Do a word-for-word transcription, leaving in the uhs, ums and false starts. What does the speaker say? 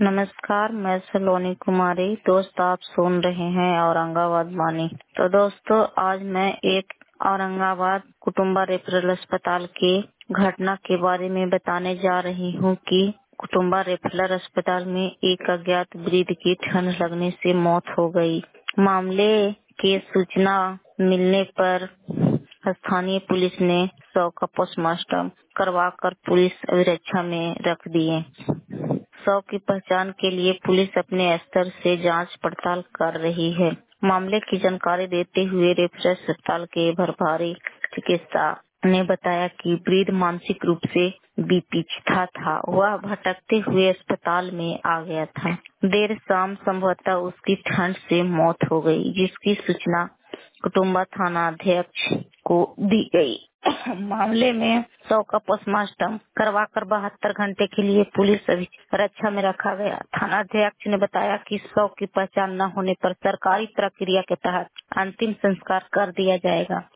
नमस्कार, मैं सलोनी कुमारी। दोस्त आप सुन रहे हैं औरंगाबाद वाणी। तो दोस्तों, आज मैं एक औरंगाबाद कुटुंबा रेफरल अस्पताल की घटना के बारे में बताने जा रही हूँ कि कुटुंबा रेफरल अस्पताल में एक अज्ञात वृद्ध की ठंड लगने से मौत हो गई। मामले की सूचना मिलने पर स्थानीय पुलिस ने शव का पोस्टमार्टम करवाकर पुलिस अभिरक्षा में रख दिए। शव की पहचान के लिए पुलिस अपने स्तर से जांच पड़ताल कर रही है। मामले की जानकारी देते हुए रेफरल अस्पताल के प्रभारी चिकित्सा ने बताया कि वृद्ध मानसिक रूप से विपीड़ित था। वह भटकते हुए अस्पताल में आ गया था। देर शाम संभवतः उसकी ठंड से मौत हो गई, जिसकी सूचना कुटुंबा थाना अध्यक्ष को दी गई। मामले में शव का पोस्टमार्टम करवाकर बहत्तर घंटे के लिए पुलिस रक्षा में रखा गया। थाना अध्यक्ष ने बताया कि शव की पहचान न होने पर सरकारी प्रक्रिया के तहत अंतिम संस्कार कर दिया जाएगा।